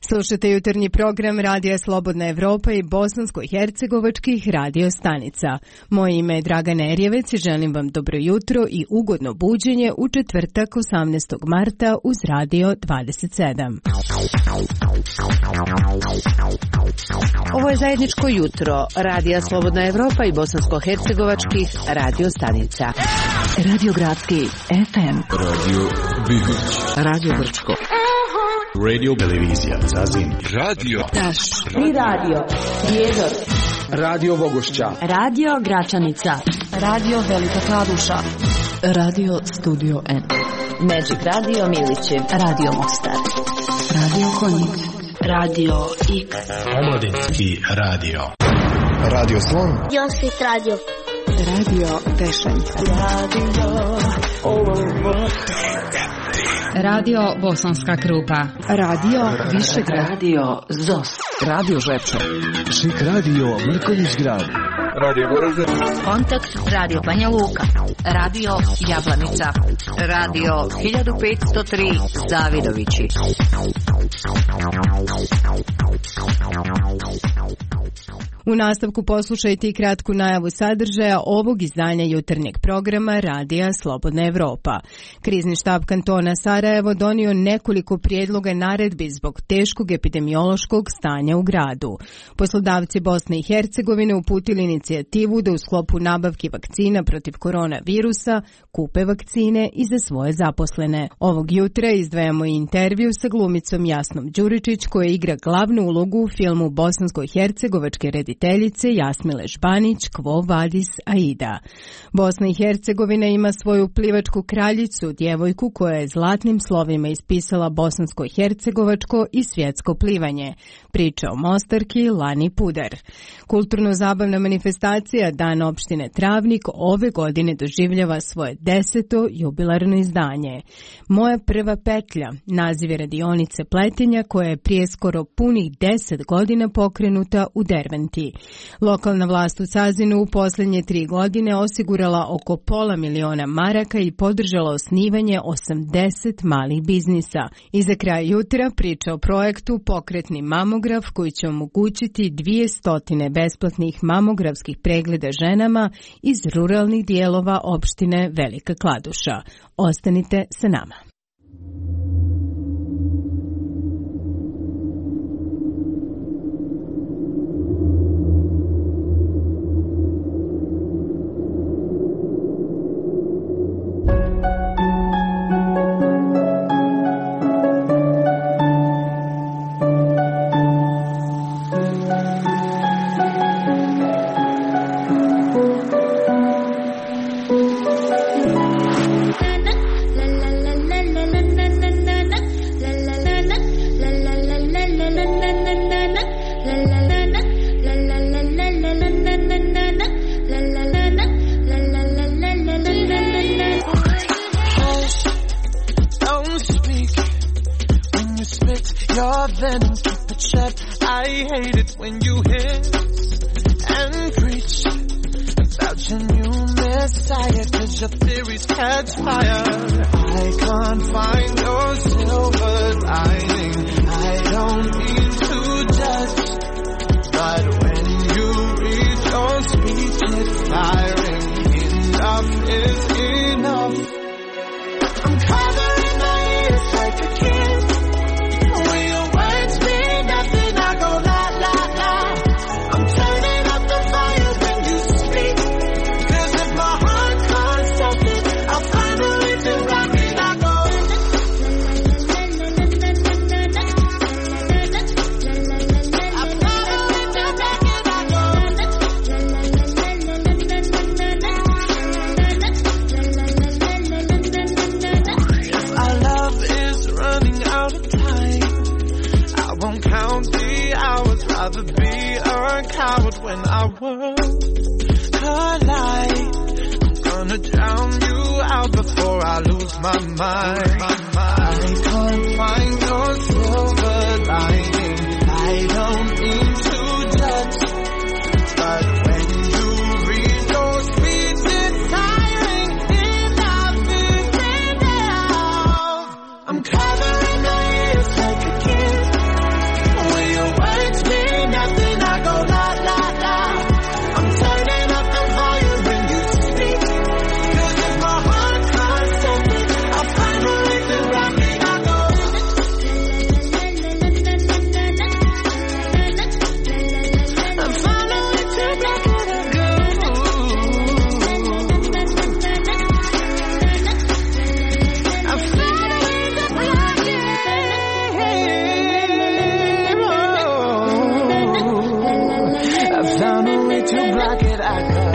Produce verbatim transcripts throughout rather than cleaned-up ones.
Slušate jutarnji program Radija Slobodna Evropa i bosansko-hercegovačkih radio stanica. Moje ime je Dragana Erjevec i želim vam dobro jutro i ugodno buđenje u četvrtak osamnaestog marta uz Radio dvadeset sedam. Ovo je zajedničko jutro Radija Slobodna Evropa i bosansko-hercegovačkih radio stanica. Radio Gradski F M, Radio Bibić, Radio Brčko, Radio Televizija Zazin, Radio Taš, Tri radio Prijedor, Radio Vogošća, Radio Gračanica, Radio Velika Kladuša, Radio Studio N, Magic Radio Milići, Radio Mostar, Radio Konjic, Radio X, Omladinski radio, Radio Slon, Josip Radio, Radio Tešan, Radio Radio Bosanska Krupa, Radio Višegrad, Radio Zos, Radio Žepčo, Šik Radio Mrkonjić Grad, Radio Goražde, Kontakt Radio Banja Luka, Radio Jablanica, Radio hiljadu petsto tri Zavidovići. U nastavku poslušajte i kratku najavu sadržaja ovog izdanja jutarnjeg programa Radija Slobodna Evropa. Krizni štab kantona Sarajevo donio nekoliko prijedloga naredbi zbog teškog epidemiološkog stanja u gradu. Poslodavci Bosne i Hercegovine uputili inicijativu da u sklopu nabavki vakcina protiv koronavirusa kupe vakcine i za svoje zaposlene. Ovog jutra izdvajamo i intervju sa glumicom Jasnom Đuričić koja igra glavnu ulogu u filmu bosansko-hercegovačke rediteljice Jasmile Žbanić Quo Vadis Aida. Bosna i Hercegovina ima svoju plivačku kraljicu, djevojku koja je zlatnim slovima ispisala bosansko-hercegovačko i svjetsko plivanje. Priča o Mostarki Lani Pudar. Kulturno-zabavna manifestacija Dan opštine Travnik ove godine doživljava svoje deseto jubilarno izdanje. Moja prva petlja, naziv je radionice pletenja koja je prije skoro punih deset godina pokrenuta u Derventi. Lokalna vlast u Cazinu u posljednje tri godine osigurala oko pola miliona maraka i podržala osnivanje osamdeset malih biznisa. I za kraj jutra priča o projektu Pokretni mamograf koji će omogućiti dvije stotine besplatnih mamografskih pregleda ženama iz ruralnih dijelova opštine Velika Kladuša. Ostanite sa nama. to block it, I go.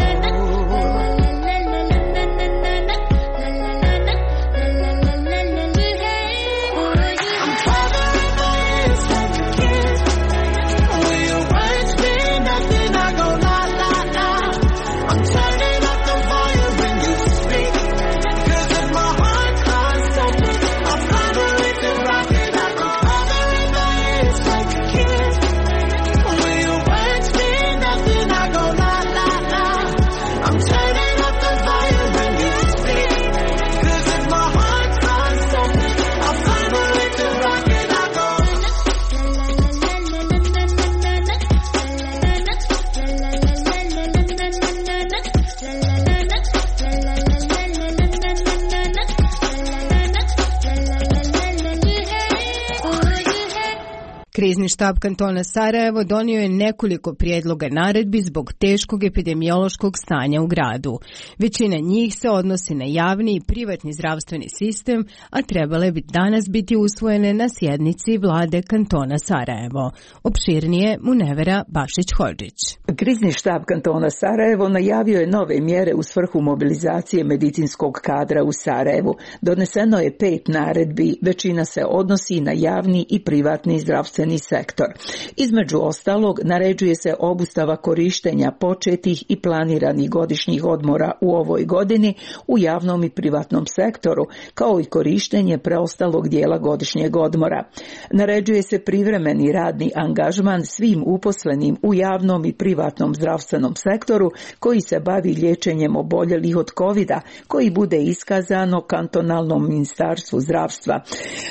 Krizni štab kantona Sarajevo donio je nekoliko prijedloga naredbi zbog teškog epidemiološkog stanja u gradu. Većina njih se odnosi na javni i privatni zdravstveni sistem, a trebale bi danas biti usvojene na sjednici vlade kantona Sarajevo. Opširnije Munevera Bašić-Hodžić. Krizni štab kantona Sarajevo najavio je nove mjere u svrhu mobilizacije medicinskog kadra u Sarajevu. Doneseno je pet naredbi, većina se odnosi na javni i privatni zdravstveni sektor. Između ostalog, naređuje se obustava korištenja početih i planiranih godišnjih odmora u ovoj godini u javnom i privatnom sektoru, kao i korištenje preostalog dijela godišnjeg odmora. Naređuje se privremeni radni angažman svim uposlenim u javnom i privatnom zdravstvenom sektoru koji se bavi liječenjem oboljelih od kovida, koji bude iskazano kantonalnom ministarstvu zdravstva.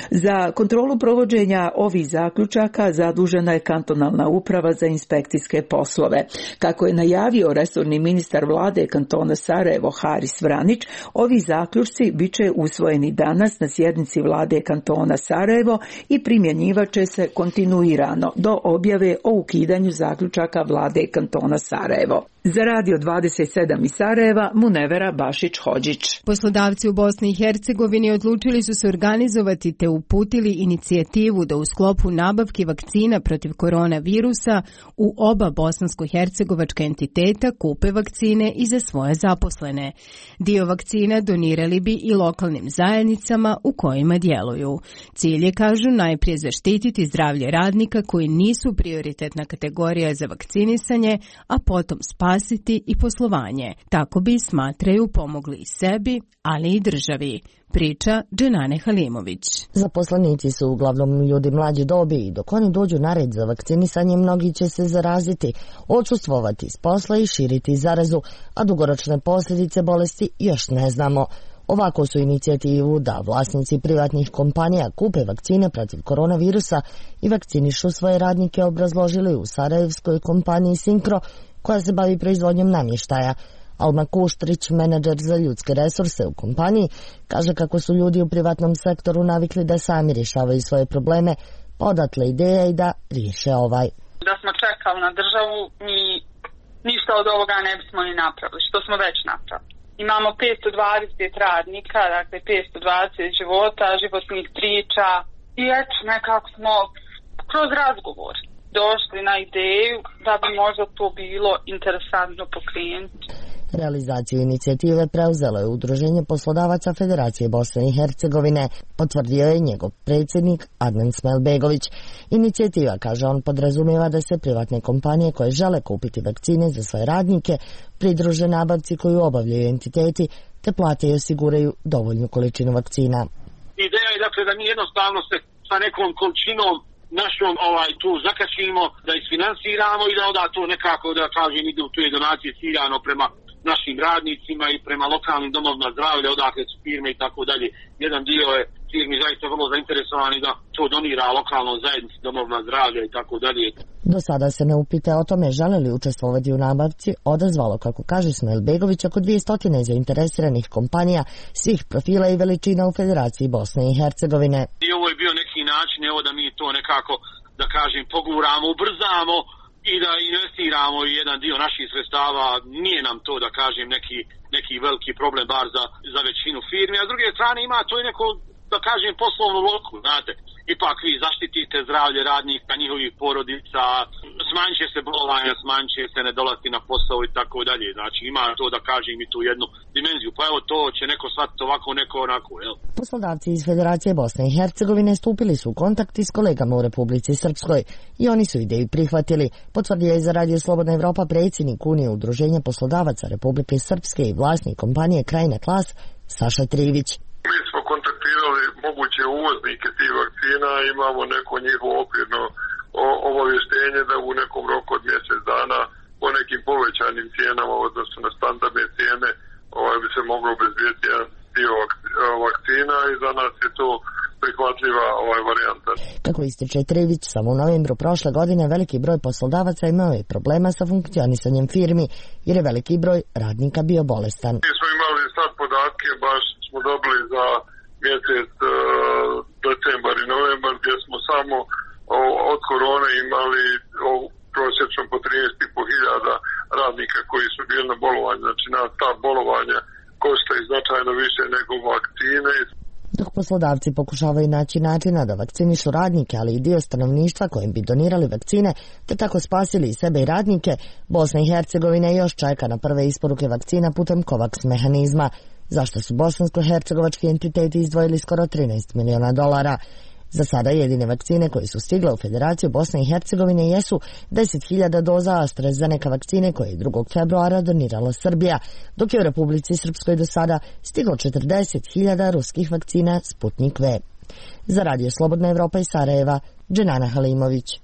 Za kontrolu provođenja ovih zaključaka zadužena je kantonalna uprava za inspekcijske poslove. Kako je najavio resorni ministar vlade kantona Sarajevo Haris Vranić, ovi zaključci bit će usvojeni danas na sjednici vlade kantona Sarajevo i primjenjivaće se kontinuirano do objave o ukidanju zaključaka vlade kantona Sarajevo. Za Radio dvadeset sedam iz Sarajeva, Munevera Bašić-Hodžić. Poslodavci u Bosni i Hercegovini odlučili su se organizovati te uputili inicijativu da u sklopu nabavki vakcina protiv koronavirusa u oba bosansko-hercegovačka entiteta kupe vakcine i za svoje zaposlene. Dio vakcina donirali bi i lokalnim zajednicama u kojima djeluju. Cilj je, kažu, najprije zaštititi zdravlje radnika koji nisu prioritetna kategorija za vakcinisanje, a potom spasiti i poslovanje. Tako bi, smatraju, pomogli i sebi, ali i državi. Priča Dženane Halimović. Zaposlenici su uglavnom ljudi mlađe dobi i dok oni dođu na red za vakcinisanje, mnogi će se zaraziti, odsustvovati s posla i širiti zarazu, a dugoročne posljedice bolesti još ne znamo. Ovako su inicijativu da vlasnici privatnih kompanija kupe vakcine protiv koronavirusa i vakcinišu svoje radnike obrazložili u sarajevskoj kompaniji Sinkro, koja se bavi proizvodnjom namještaja. Alma Kuštrić, menadžer za ljudske resurse u kompaniji, kaže kako su ljudi u privatnom sektoru navikli da sami rješavaju svoje probleme, pa odatle ideja i da riješe ovaj. Da smo čekali na državu, mi ništa od ovoga ne bismo ni napravili, što smo već napravili. Imamo petsto dvadeset radnika, dakle petsto dvadeset života, životnih priča i eto, nekako smo kroz razgovor došli na ideju da bi možda to bilo interesantno pokrenuti. Realizaciju inicijative preuzelo je Udruženje poslodavaca Federacije Bosne i Hercegovine, potvrdio je njegov predsjednik Adnan Smailbegović. Inicijativa, kaže on, podrazumijeva da se privatne kompanije koje žele kupiti vakcine za svoje radnike pridruže nabavci koju obavljaju entiteti te plate i osiguraju dovoljnu količinu vakcina. Ideja je dakle da mi jednostavno se sa nekom količinom našom ovaj tu zakačimo, da isfinansiramo i da onda to nekako, da kažem, ide u tuje donacije ciljano prema našim radnicima i prema lokalnim domovima zdravlja, odakle su firme i tako dalje. Jedan dio je firmi zaista vrlo zainteresovani da to donira lokalnoj zajednici, domovima zdravlja i tako dalje. Do sada se ne upite o tome žele li učestvovati u nabavci, odazvalo, kako kaže Smailbegović, oko dvjesto zainteresiranih kompanija svih profila i veličina u Federaciji Bosne i Hercegovine. I ovo je bio neki način, evo da mi to nekako, da kažem, poguramo, ubrzamo i da investiramo jedan dio naših sredstava. Nije nam to, da kažem, neki, neki veliki problem bar za, za većinu firmi, a s druge strane ima to i neko, da kažem, poslovnu loku, znate. Ipak vi zaštitite zdravlje radnika, njihovih porodica, smanjit će se bolovanja, smanjit će se nedolaziti na posao i tako dalje. Znači ima to, da kažem, i tu jednu dimenziju. Pa evo, to će neko shvatiti ovako, neko onako, jel? Poslodavci iz Federacije Bosne i Hercegovine stupili su u kontakt s kolegama u Republici Srpskoj i oni su ideju prihvatili, potvrdio je za Radio Slobodna Evropa predsjednik Unije udruženja poslodavaca Republike Srpske i vlasnik kompanije Krajina Klas Saša Trivić. Mi smo kontaktirali moguće uvoznike tih vakcina, imamo neko njihovo okvirno obavještenje da u nekom roku od mjesec dana po nekim povećanim cijenama, odnosno na standardne cijene, ovaj, bi se moglo obezbijeti jedan dio vakcina i za nas je to prihvatljiva ovaj varijanta. Kako ističe Trivić, samo u novembru prošle godine veliki broj poslodavaca imao je problema sa funkcionisanjem firmi, jer je veliki broj radnika bio bolestan. Mi smo imali sad podatke, baš smo dobili za mjesec uh, decembar i novembar, gdje smo samo od korone imali prosječno po trinaest i po hiljada radnika koji su bili na bolovanju. Znači na ta bolovanja košta i značajno više nego vakcine. Dok poslodavci pokušavaju naći načina da vakcinišu radnike, ali i dio stanovništva kojim bi donirali vakcine, te tako spasili i sebe i radnike, Bosna i Hercegovina još čeka na prve isporuke vakcina putem COVAX mehanizma, zašto su bosansko-hercegovački entiteti izdvojili skoro trinaest miliona dolara. Za sada jedine vakcine koje su stigle u Federaciju Bosne i Hercegovine jesu deset hiljada doza AstraZeneca vakcine koje je drugog februara donirala Srbija, dok je u Republici Srpskoj do sada stiglo četrdeset hiljada ruskih vakcina Sputnik V. Za Radio Slobodna Evropa iz Sarajeva, Dženana Halimović.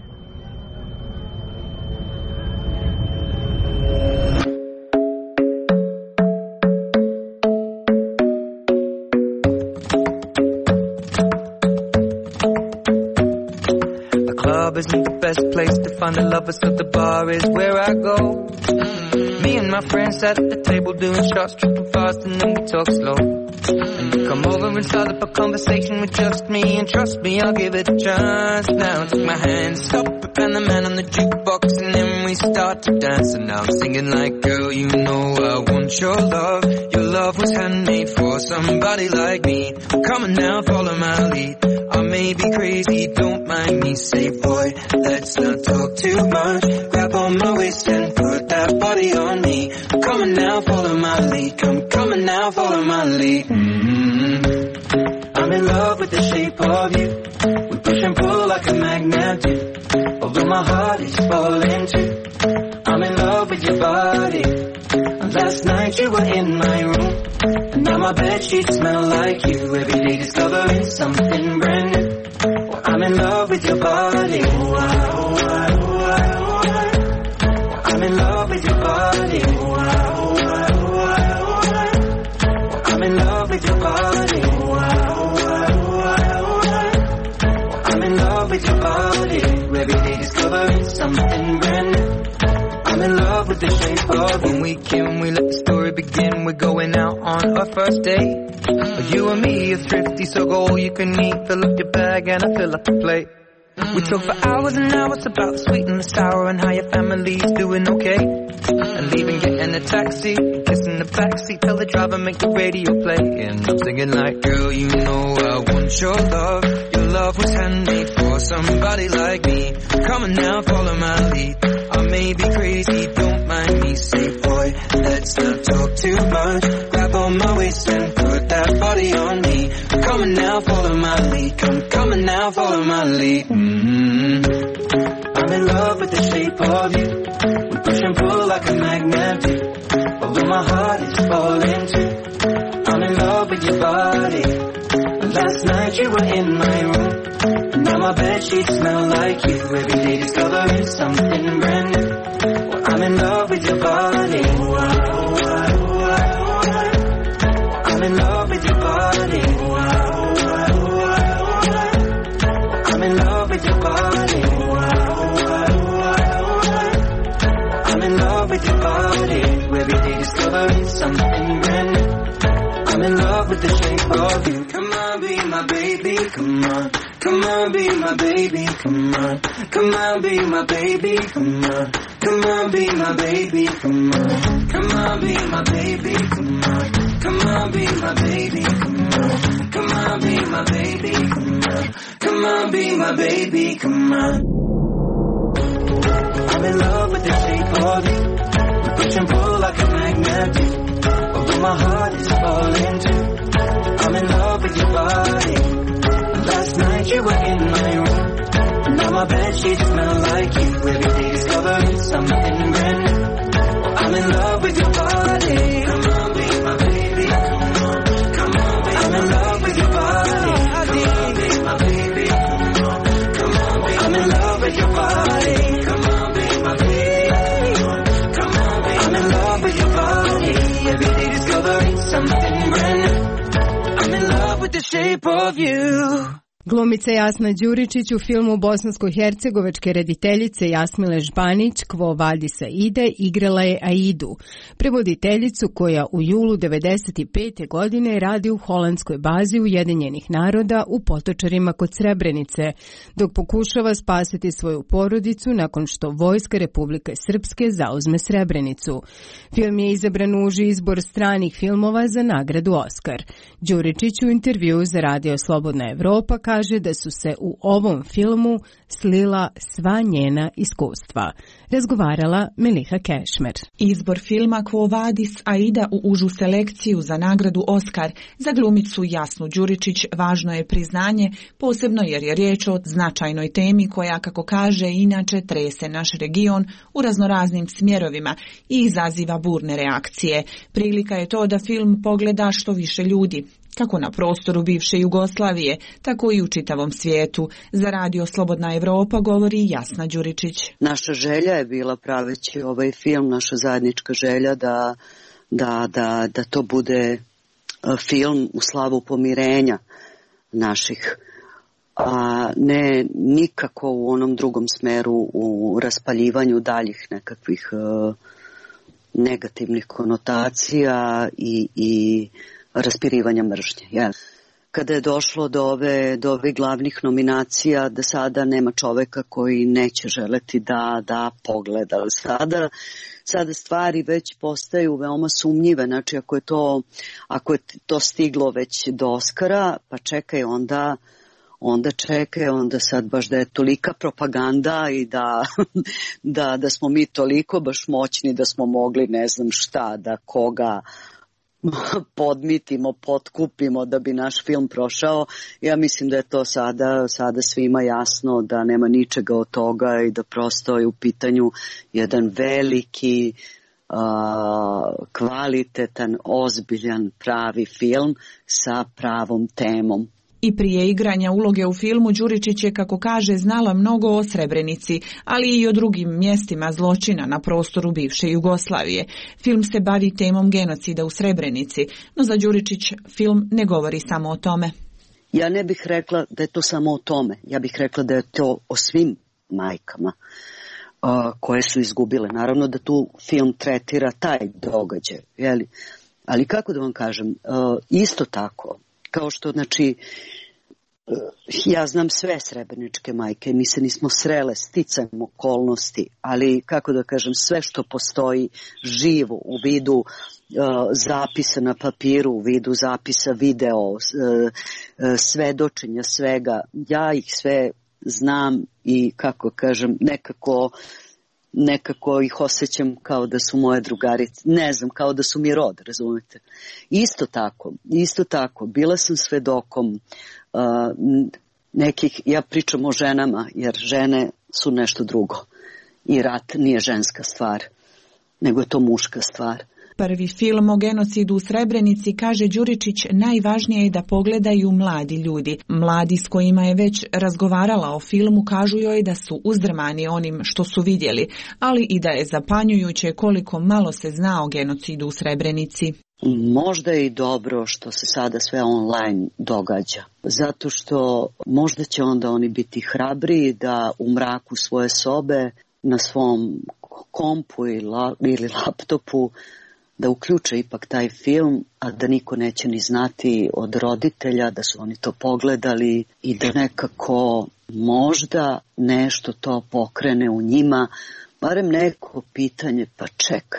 Isn't the best place to find the lovers, so the bar is where I go. Mm-hmm. Me and my friends sat at the table doing shots, tripping fast, and then we talk slow. Mm-hmm. And you come over and start up a conversation with just me, and trust me, I'll give it a chance. Now take my hand, stop it, and the man on the jukebox, and then we start to dance. And now I'm singing like, girl, you know I want your love. Your love was handmade for somebody like me. Come on now, follow my lead. I may be crazy, don't mind me. Say, boy, let's not talk too much. Grab on my waist and put that body on me. Come on now, follow my lead. Come, come on now, follow my lead. Mm-hmm. I'm in love with the shape of you. We push and pull like a magnet do. Although my heart is falling too. I'm in love with your body. Last night you were in my room, and now my bedsheets smell like you. Every day discovering something brand new. Well, I'm in love with your body. Oh, I, oh, I, oh, I, oh, I. I'm in love with your body. Oh, I, oh, I, oh, I, oh, I. I'm in love with your body. Oh, I, oh, I, oh, I, oh, I. I'm in love with your body. Every day discovering something brand new. I'm in love with the shape of when we can, we let the story begin. We're going out on our first date. Mm-hmm. You and me are thrifty, so go all you can eat. Fill up your bag and I fill up the plate. Mm-hmm. We talk for hours and hours about the sweet and the sour and how your family's doing okay. Mm-hmm. And leaving, getting a taxi, kissing the backseat, tell the driver make the radio play. And I'm singing like, girl, you know I want your love. Your love was handmade for somebody like me. Come on now, follow my lead. I may be crazy, don't mind me. Say, boy, let's not talk too much. Grab on my waist and put that body on me. Come on now, follow my lead. Come, come on now, follow my lead. Mm-hmm. I'm in love with the shape of you. We push and pull like a magnet do. Although my heart is falling too. I'm in love with your body. Last night you were in my room, and now my bedsheets smell like you. Every day discovering something brand new. Well, I'm in love with your body. Oh, I, oh, I, oh, I, oh, I. I'm in love with your body. Oh, I, oh, I, oh, I, oh, I. I'm in love with your body. Oh, I, oh, I, oh, I, oh, I. I'm in love with your body. Every day discovering something brand new. I'm in love with the shape of you. Come on, be my baby, come on. Come on, be my baby, come on. Come on, be my baby, come on. Come on, be my baby, come on. Come on, be my baby, come on. Come on, be my baby, come on. Come on, be my baby, come on. Come on, be my baby, come on. I'm in love with the shape of you. We push and pull like a magnet do. Although my heart is falling too. I'm in love with your body. Last night you were in my room. Now my bedsheets smell like you. Every day discovering something brand new. I'm in love with your body. Come on, be my baby. Come on, come on, baby. I'm in love with your body. Come on, be my baby. Come on, come on, baby. I'm in love with your body. Come on, be my baby. Come on, baby. I'm in love with your body. Every day discovering something brand new. I'm in love with the shape of you. Glumica Jasna Đuričić u filmu bosansko-hercegovačke rediteljice Jasmile Žbanić Quo Vadis Aide igrala je Aidu, prevoditeljicu koja u julu devedeset pete godine radi u holandskoj bazi Ujedinjenih naroda u Potočarima kod Srebrenice, dok pokušava spasiti svoju porodicu nakon što vojska Republike Srpske zauzme Srebrenicu. Film je izabran u uži izbor stranih filmova za nagradu Oskar. Đuričić u intervjuu za Radio Slobodna Evropa kaže da su se u ovom filmu slila sva njena iskustva. Razgovarala Meliha Kešmer. Izbor filma Quo Vadis Aida u užu selekciju za nagradu Oskar za glumicu Jasnu Đuričić važno je priznanje, posebno jer je riječ o značajnoj temi koja, kako kaže, inače trese naš region u raznoraznim smjerovima i izaziva burne reakcije. Prilika je to da film pogleda što više ljudi, kako na prostoru bivše Jugoslavije, tako i u čitavom svijetu. Za Radio Slobodna Evropa govori Jasna Đuričić. Naša želja je bila praveći ovaj film, naša zajednička želja da, da, da, da to bude film u slavu pomirenja naših, a ne nikako u onom drugom smeru u raspaljivanju daljih nekakvih uh, negativnih konotacija i, i raspirivanja mržnje. Ja. Kada je došlo do ove, do ove glavnih nominacija, da sada nema čoveka koji neće želeti da, da pogleda. Sada, sada stvari već postaju veoma sumnjive. Znači, ako je to, ako je to stiglo već do Oskara, pa čekaj onda... onda čekaj, onda sad baš da je tolika propaganda i da, da, da smo mi toliko baš moćni da smo mogli ne znam šta, da koga podmitimo, potkupimo da bi naš film prošao. Ja mislim da je to sada, sada svima jasno da nema ničega od toga i da prosto je u pitanju jedan veliki, uh, kvalitetan, ozbiljan, pravi film sa pravom temom. I prije igranja uloge u filmu Đuričić je, kako kaže, znala mnogo o Srebrenici, ali i o drugim mjestima zločina na prostoru bivše Jugoslavije. Film se bavi temom genocida u Srebrenici, no za Đuričić film ne govori samo o tome. Ja ne bih rekla da je to samo o tome. Ja bih rekla da je to o svim majkama uh, koje su izgubile. Naravno da tu film tretira taj događaj, jeli? Ali kako da vam kažem, uh, isto tako, kao što, znači, ja znam sve srebreničke majke, mi se nismo srele sticajem okolnosti, ali, kako da kažem, sve što postoji živo u vidu uh, zapisa na papiru, u vidu zapisa video, uh, uh, svedočenja svega, ja ih sve znam i, kako kažem, nekako... nekako ih osjećam kao da su moje drugarice, ne znam, kao da su mi rod, razumete. Isto tako, isto tako, bila sam svedokom uh, nekih, ja pričam o ženama, jer žene su nešto drugo i rat nije ženska stvar, nego je to muška stvar. Prvi film o genocidu u Srebrenici, kaže Đuričić, najvažnije je da pogledaju mladi ljudi. Mladi s kojima je već razgovarala o filmu kažu joj da su uzdrmani onim što su vidjeli, ali i da je zapanjujuće koliko malo se zna o genocidu u Srebrenici. Možda je i dobro što se sada sve online događa, zato što možda će onda oni biti hrabri da u mraku svoje sobe na svom kompu ili laptopu da uključe ipak taj film, a da niko neće ni znati od roditelja da su oni to pogledali i da nekako možda nešto to pokrene u njima, barem neko pitanje, pa čekaj,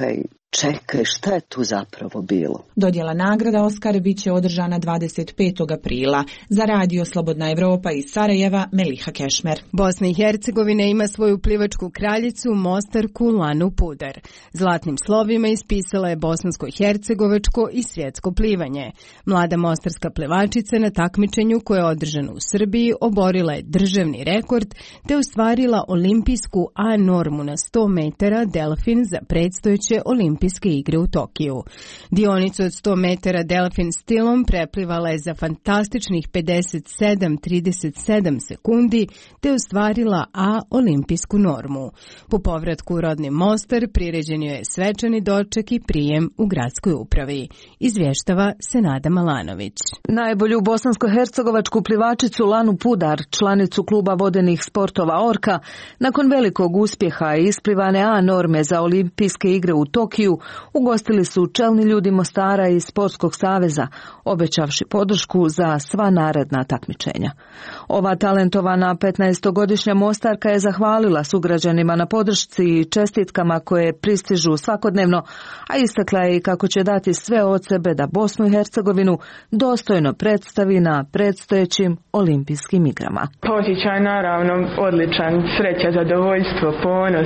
čekaj, šta je tu zapravo bilo? Dodjela nagrada Oskar bit će održana dvadeset petog aprila. Za Radio Slobodna Evropa iz Sarajeva, Meliha Kešmer. Bosna i Hercegovina ima svoju plivačku kraljicu, Mostarku Lanu Pudar. Zlatnim slovima ispisala je bosansko-hercegovačko i svjetsko plivanje. Mlada mostarska plivačica na takmičenju koje je održano u Srbiji oborila je državni rekord te ostvarila olimpijsku A normu na sto metara delfin za predstojeće olimpijske igre u Tokiju. Dionicu od sto metara delfin stilom preplivala je za fantastičnih pedeset sedam zarez trideset sedam sekundi te ostvarila A olimpijsku normu. Po povratku u rodni Mostar priređen joj je svečani doček i prijem u gradskoj upravi. Izvještava Senada Malanović. Najbolju bosansko-hercegovačku plivačicu Lanu Pudar, članicu kluba vodenih sportova Orka, nakon velikog uspjeha i isplivane A norme za olimpijske igre u Tokiju, ugostili su čelni ljudi Mostara i Sportskog saveza, obećavši podršku za sva naredna takmičenja. Ova talentovana petnaestogodišnja Mostarka je zahvalila sugrađanima na podršci i čestitkama koje pristižu svakodnevno, a istakla je i kako će dati sve od sebe da Bosnu i Hercegovinu dostojno predstavi na predstojećim olimpijskim igrama. Osjećaj naravno odličan, sreća, zadovoljstvo, ponos.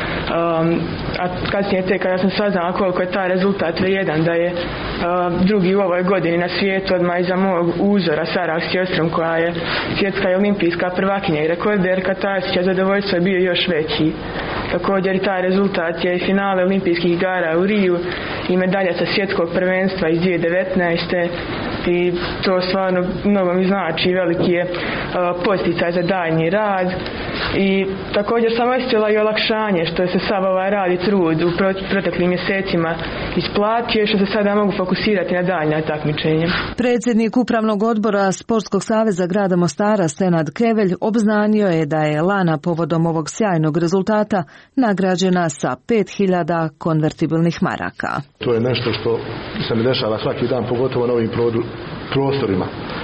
Um, a kasnije te kada sam saznala koliko je taj rezultat vrijedan, da je uh, drugi u ovoj godini na svijetu odmah iza mog uzora Sarah Sjostrom, koja je svjetska i olimpijska prvakinja i rekorderka, taj osjećaj zadovoljstva je bio još veći. Također i taj rezultat je i finale olimpijskih igara u Riju i medalja sa svjetskog prvenstva iz dvije tisuće devetnaeste. I to stvarno mnogo mi znači, veliki je uh, posticaj za daljnji rad i također sam osjetila i olakšanje što se sav ovaj rad i trud u proteklim mjesecima isplatio i što se sada mogu fokusirati na daljnja takmičenja. Predsjednik Upravnog odbora Sportskog saveza grada Mostara Senad Kevelj obznanio je da je Lana povodom ovog sjajnog rezultata nagrađena sa pet hiljada konvertibilnih maraka. To je nešto što se mi dešava svaki dan, pogotovo na ovim prostorima.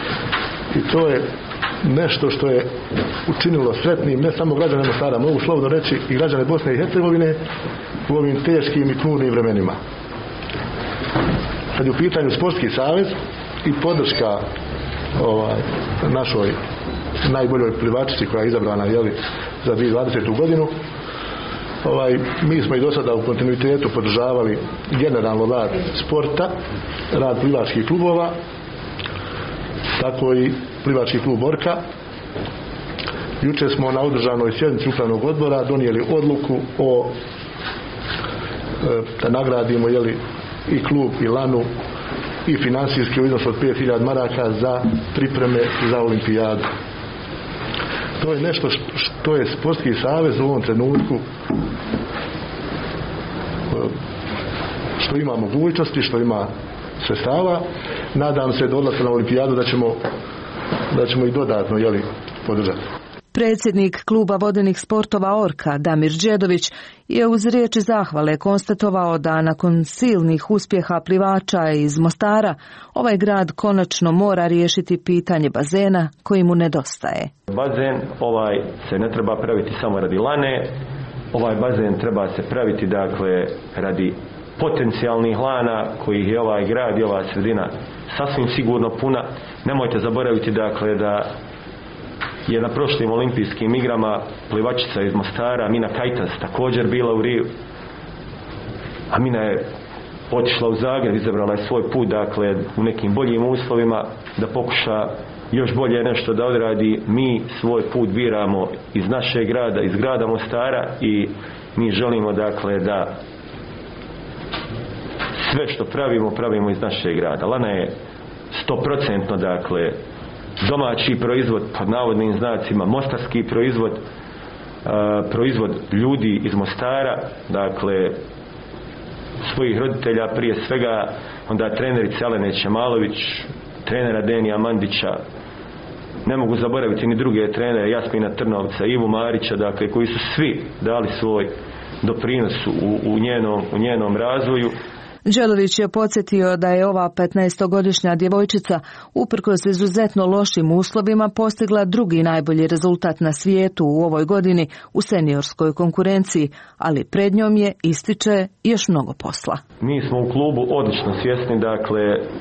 I to je nešto što je učinilo sretnim ne samo građane Mostara, mogu slobodno reći i građane Bosne i Hercegovine u ovim teškim i tmurnim vremenima. Kad je u pitanju Sportski savez i podrška ovaj, našoj najboljoj plivačici koja je izabrana jeli, za dvije tisuće dvadesetu godinu, ovaj, mi smo i do sada u kontinuitetu podržavali generalno rad sporta, rad plivačkih klubova, tako i plivački klub Orka. Jučer smo na održanoj sjednici Upravnog odbora donijeli odluku o da nagradimo jeli, i klub i Lanu i finansijski u iznosu od pet hiljada maraka za pripreme za olimpijadu. To je nešto što je Sportski savez u ovom trenutku što ima mogućnosti, što ima sredstava. Nadam se do odlaska na olimpijadu da ćemo da ćemo i dodatno jeli, podržati. Predsjednik kluba vodenih sportova Orka, Damir Đedović, je uz riječi zahvale konstatovao da nakon silnih uspjeha plivača iz Mostara, ovaj grad konačno mora riješiti pitanje bazena koji mu nedostaje. Bazen ovaj se ne treba praviti samo radi Lane, ovaj bazen treba se praviti dakle radi potencijalnih lana kojih je ovaj grad i ova sredina sasvim sigurno puna. Nemojte zaboraviti dakle da je na prošlim olimpijskim igrama plivačica iz Mostara Mina Kajtas također bila u Riju, a Mina je otišla u Zagreb, izabrala je svoj put dakle u nekim boljim uslovima da pokuša još bolje nešto da odradi. Mi svoj put biramo iz našeg grada, iz grada Mostara i mi želimo dakle da sve što pravimo, pravimo iz našeg grada. Lana je sto procentno dakle domaći proizvod, pod navodnim znacima mostarski proizvod, uh, proizvod ljudi iz Mostara, dakle svojih roditelja prije svega, onda trenerice Alene Čemalović, trenera Denija Mandića, ne mogu zaboraviti ni druge trenere, Jasmina Trnovca, Ivu Marića, dakle koji su svi dali svoj doprinos u, u, njenom, u njenom razvoju. Đelović je podsjetio da je ova petnaestogodišnja djevojčica uprkos izuzetno lošim uslovima postigla drugi najbolji rezultat na svijetu u ovoj godini u seniorskoj konkurenciji, ali pred njom je, ističe, još mnogo posla. Mi smo u klubu odlično svjesni, dakle,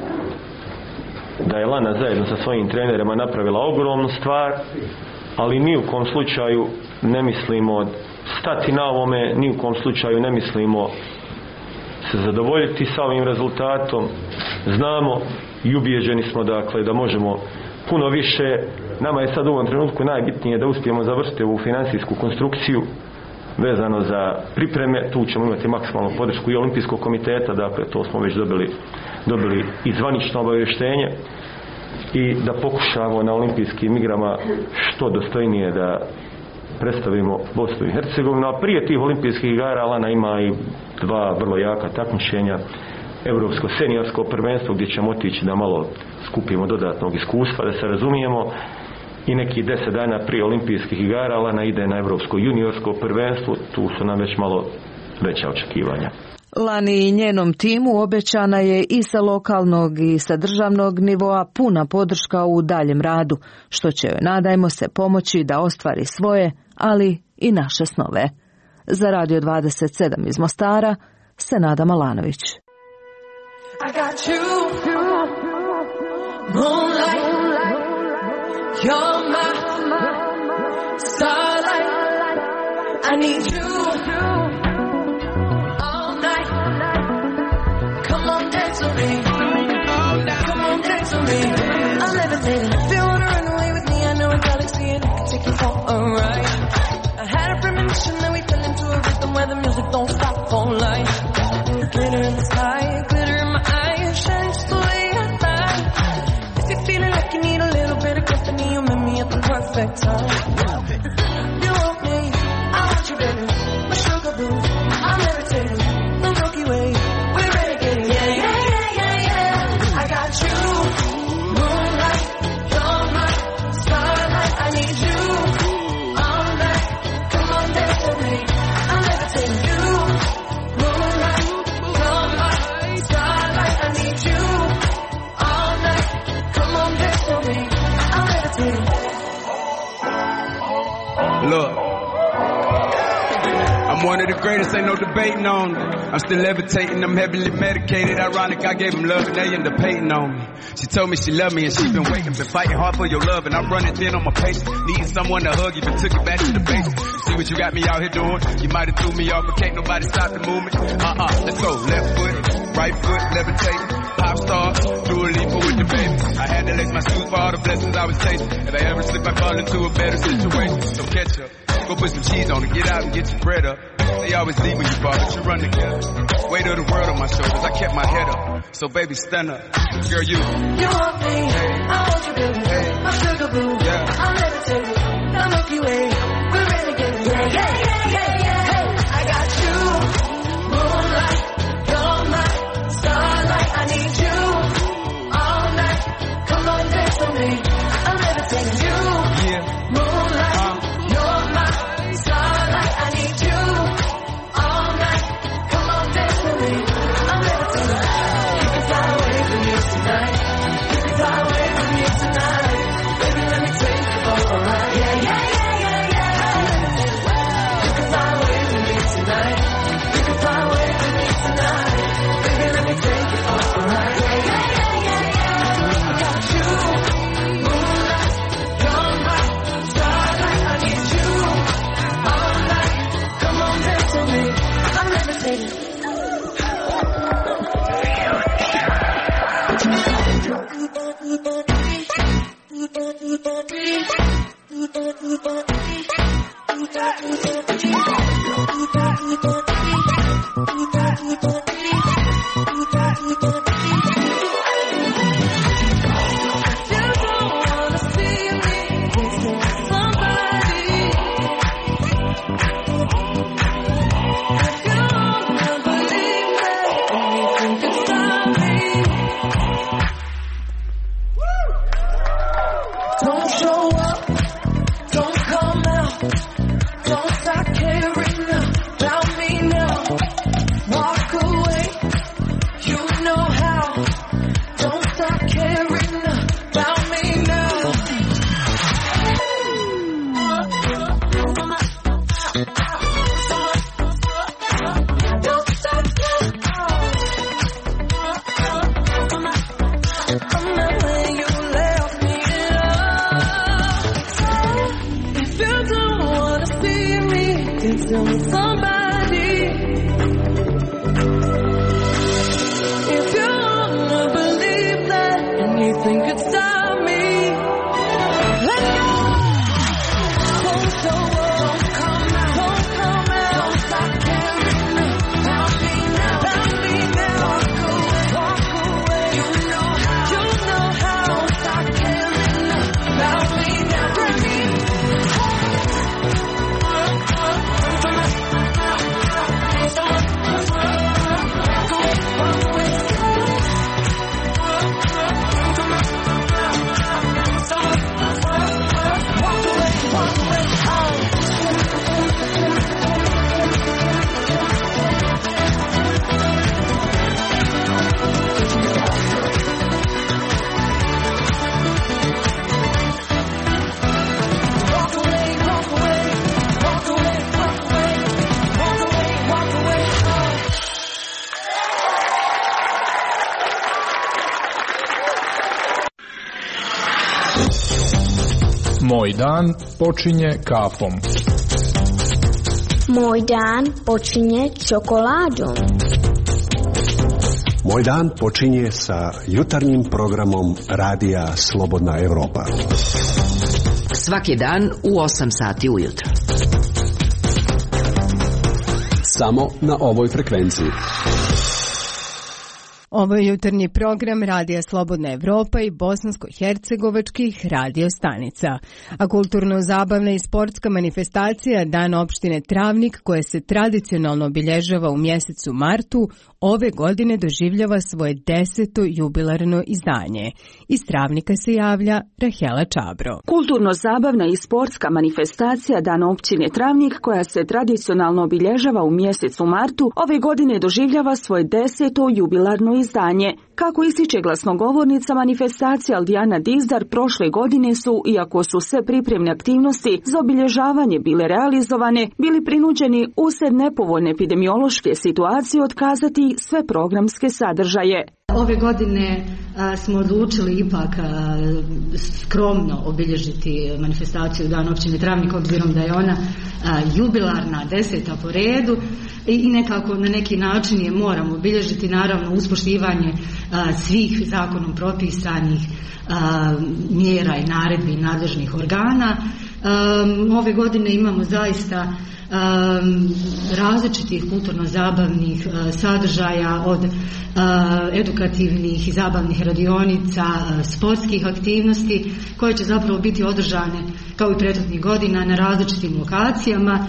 da je Lana zajedno sa svojim trenerima napravila ogromnu stvar, ali ni u kom slučaju ne mislimo stati na ovome, ni u kom slučaju ne mislimo se zadovoljiti sa ovim rezultatom. Znamo i ubijeđeni smo, dakle, da možemo puno više. Nama je sad u ovom trenutku najbitnije da uspijemo završiti ovu financijsku konstrukciju vezano za pripreme. Tu ćemo imati maksimalnu podršku i Olimpijskog komiteta, dakle to smo već dobili, dobili i zvanično obavještenje, i da pokušamo na olimpijskim igrama što dostojnije da predstavimo Bosnu i Hercegovinu. A prije tih olimpijskih igara Lana ima i dva vrlo jaka takmičenja. Europsko seniorsko prvenstvo gdje ćemo otići da malo skupimo dodatnog iskustva, da se razumijemo, i neki deset dana prije olimpijskih igara Lana ide na Europsko juniorsko prvenstvo. Tu su nam već malo veća očekivanja. Lani i njenom timu obećana je i sa lokalnog i sa državnog nivoa puna podrška u daljem radu, što će joj, nadajmo se, pomoći da ostvari svoje, ali i naše snove. Za Radio dvadeset sedam iz Mostara, Senada Malanović. I got you, moonlight, you're my starlight, I need you all night, come on dance with me, come on dance with me, I'm levitating, if you wanna run away with me, I know a galaxy and I can take you for a ride, I had a premonition that we fell into a rhythm where the music don't stop for life, glitter in the sky, glitter in my eyes, shine just the way I like, if you're feeling like you need a little bit of company, you met me at the perfect time, you want me, I want you baby, my sugar boo, I'm levitating, the Milky Way, we're renegading, yeah, yeah, yeah, yeah, yeah, I got you, moonlight, you're my starlight, I need you, all night, come on dance with me, I'm levitating, you, moonlight, you're my starlight, I need you, all night, come on dance with me, I'm levitating. Look, I'm one of the greatest, ain't no debating on it. I'm still levitating, I'm heavily medicated. Ironic, I gave him love and they end up hating on me. She told me she loved me and she been waiting, been fighting hard for your love, and I'm running thin on my patience. Needing someone to hug, even took it back to the basics. See what you got me out here doing? You might have threw me off, but can't nobody stop the movement. Uh-uh, let's go. Left foot, right foot, levitating. Pop star, do a leap with the baby. I had to lace my shoes for all the blessings I was chasing. If I ever slip, I fall into a better situation. So catch up. Go put some cheese on it, get out and get your bread up. They always leave when you fall, but you run together. Weight of the world on my shoulders, I kept my head up. So baby, stand up. Girl, you. You want me, I want you baby, my sugar boo, yeah. I'm levitating, the Milky Way, we're renegading, yeah, yeah, yeah, yeah, yeah. Hey, I got you, moonlight, you're my starlight, I need you, all night, come on dance with me, I'm levitating, you, yeah. Moonlight, uh. you're my starlight, I need you, all night, come on dance with me, I'm levitating, you can fly away from me tonight, you can fly away from me tonight, baby let me take you for a ride, yeah, yeah, yeah, yeah, yeah, you can fly away from me tonight, you can fly away from me tonight, baby let me take you for a ride, yeah, yeah, yeah, yeah, yeah, I got you, moonlight, you're my starlight, I need you, all night, come on dance with me, I'm levitating. Don't show up, don't come out, don't start caring about me Moj dan počinje kafom. Moj dan počinje čokoladom. Moj dan počinje sa jutarnjim programom Radija Slobodna Evropa. Svaki dan u osam sati ujutro. Samo na ovoj frekvenciji. Ovo je jutarnji program Radija Slobodna Evropa i bosansko-hercegovačkih radio stanica. A kulturno-zabavna i sportska manifestacija Dan opštine Travnik, koja se tradicionalno obilježava u mjesecu martu, ove godine doživljava svoje deseto jubilarno izdanje. Iz Travnika se javlja Rahela Čabro. Kulturno-zabavna i sportska manifestacija Dan općine Travnik, koja se tradicionalno obilježava u mjesecu martu, ove godine doživljava svoje deseto jubilarno izdanje. Kako ističe glasnogovornica manifestacije Aldijana Dizdar, prošle godine su, iako su sve pripremne aktivnosti za obilježavanje bile realizovane, bili prinuđeni usred nepovoljne epidemiološke situacije otkazati sve programske sadržaje. Ove godine a, smo odlučili ipak a, skromno obilježiti manifestaciju Dan općine Travnik, obzirom da je ona a, jubilarna, deseta po redu i, i nekako na neki način je moramo obilježiti, naravno uz poštivanje a, svih zakonom propisanih a, mjera i naredbi nadležnih organa. A, ove godine imamo zaista Um, različitih kulturno-zabavnih uh, sadržaja, od uh, edukativnih i zabavnih radionica, uh, sportskih aktivnosti koje će zapravo biti održane kao i prethodnih godina na različitim lokacijama.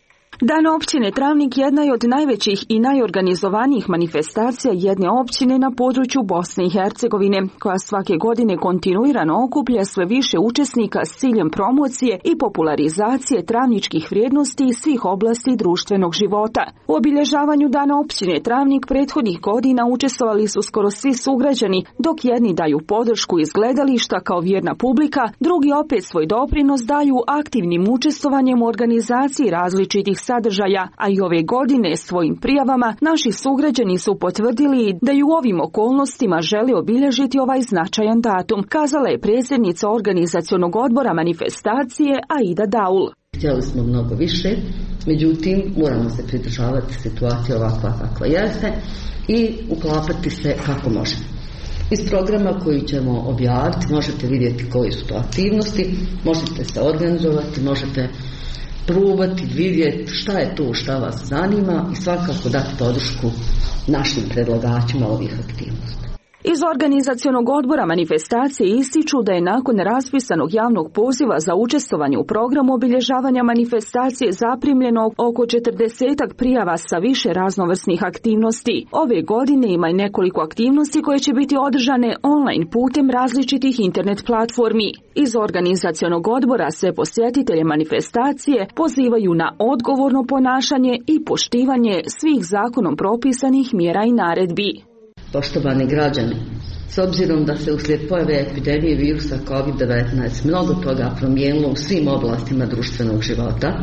Dan općine Travnik jedna je od najvećih i najorganizovanijih manifestacija jedne općine na području Bosne i Hercegovine, koja svake godine kontinuirano okuplja sve više učesnika s ciljem promocije i popularizacije travničkih vrijednosti iz svih oblasti društvenog života. U obilježavanju Dana općine Travnik prethodnih godina učestvovali su skoro svi sugrađani, dok jedni daju podršku iz gledališta kao vjerna publika, drugi opet svoj doprinos daju aktivnim učestvovanjem u organizaciji različitih sadržaja, a i ove godine svojim prijavama naši sugrađani su potvrdili da i u ovim okolnostima žele obilježiti ovaj značajan datum, kazala je predsjednica organizacionog odbora manifestacije Aida Daul. Htjeli smo mnogo više, međutim moramo se pridržavati situacije ovakva kakva jeste i uklapati se kako možemo. Iz programa koji ćemo objaviti možete vidjeti koje su to aktivnosti, možete se organizovati, možete probati, vidjeti šta je to šta vas zanima i svakako dati podršku našim predlagačima ovih aktivnosti. Iz organizacionog odbora manifestacije ističu da je nakon raspisanog javnog poziva za učestvovanje u programu obilježavanja manifestacije zaprimljeno oko četrdesetak prijava sa više raznovrsnih aktivnosti. Ove godine ima i nekoliko aktivnosti koje će biti održane online putem različitih internet platformi. Iz organizacionog odbora sve posjetitelje manifestacije pozivaju na odgovorno ponašanje i poštivanje svih zakonom propisanih mjera i naredbi. Poštovani građani, s obzirom da se uslijed pojave epidemije virusa kovid devetnaest mnogo toga promijenilo u svim oblastima društvenog života,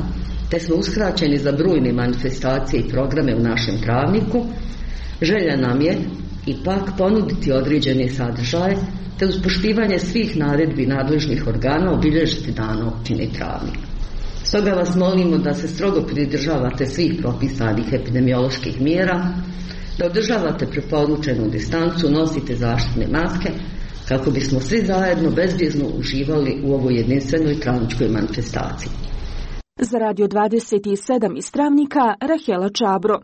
te smo uskraćeni za brojne manifestacije i programe u našem Travniku, želja nam je ipak ponuditi određene sadržaje te uz poštivanje svih naredbi nadležnih organa obilježiti dan općine Travnik. Stoga vas molimo da se strogo pridržavate svih propisanih epidemioloških mjera, da održavate preporučenu distancu, nosite zaštitne maske kako bismo svi zajedno bezbrižno uživali u ovoj jedinstvenoj travničkoj manifestaciji. Za Radio dvadeset sedam iz Travnika, Rahela Čabro.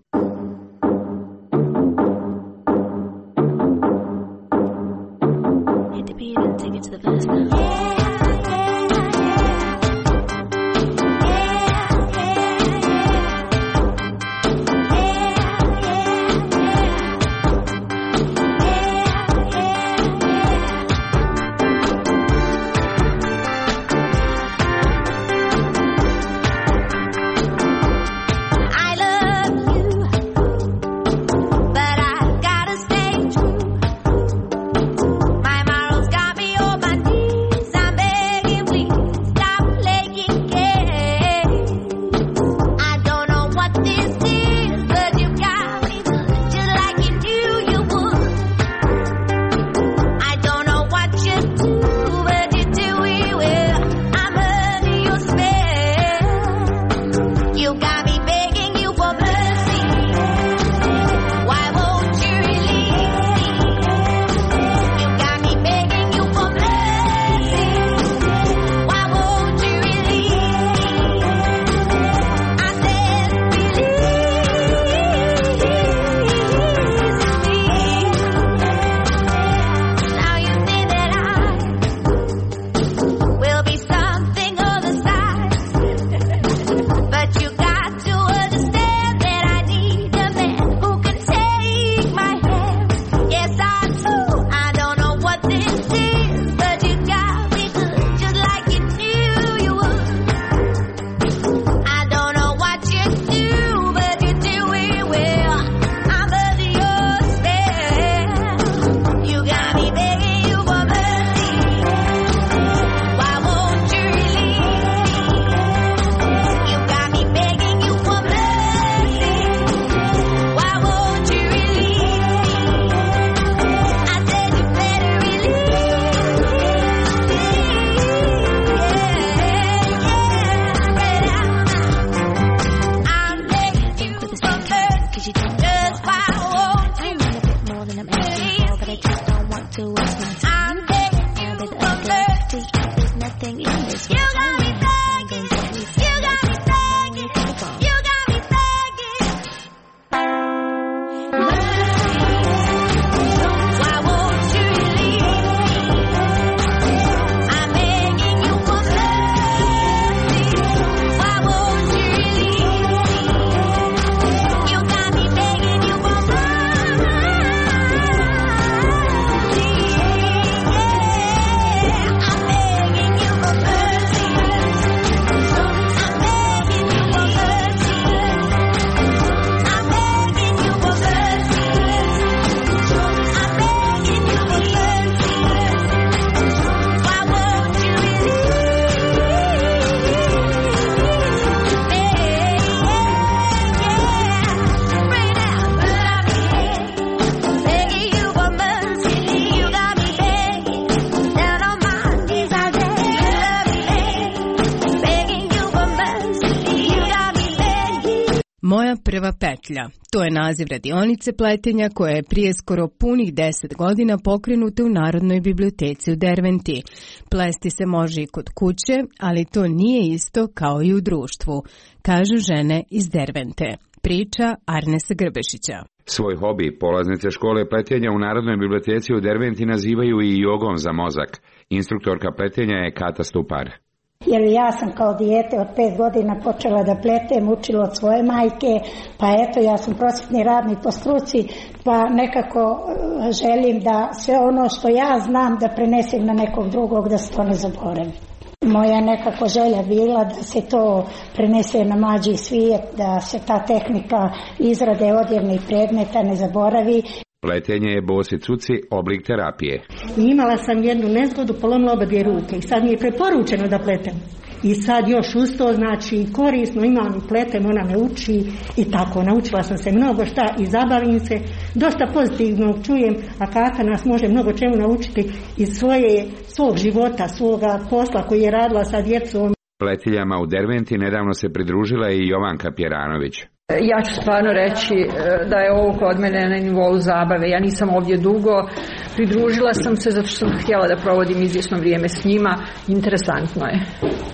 Moja prva petlja. To je naziv radionice pletenja koja je prije skoro punih deset godina pokrenuta u Narodnoj biblioteci u Derventi. Plesti se može i kod kuće, ali to nije isto kao i u društvu, kažu žene iz Dervente. Priča Arnesa Grbešića. Svoj hobi polaznice škole pletenja u Narodnoj biblioteci u Derventi nazivaju i jogom za mozak. Instruktorka pletenja je Kata Stupar. Jer ja sam kao dijete od pet godina počela da pletem, učila od svoje majke, pa eto ja sam prosvetni radnik po struci, pa nekako želim da sve ono što ja znam da prenesem na nekog drugog, da se to ne zaboravi. Moja nekako želja bila da se to prenese na mlađi svijet, da se ta tehnika izrade odjevnih predmeta ne zaboravi. Pletenje je bosi cuci oblik terapije. Imala sam jednu nezgodu, polomila oba dvije ruke i sad mi je preporučeno da pletem. i sad još uz to, znači korisno imam i pletem, ona me uči i tako, naučila sam se mnogo šta i zabavim se, dosta pozitivnog čujem, a Kata nas može mnogo čemu naučiti iz svoje, svog života, svoga posla koji je radila sa djecom. Pletiljama u Derventi nedavno se pridružila i Jovanka Pjeranović. Ja ću stvarno reći da je ovo kod mene na nivou zabave. Ja nisam ovdje dugo, pridružila sam se zato što sam htjela da provodim izvjesno vrijeme s njima. Interesantno je.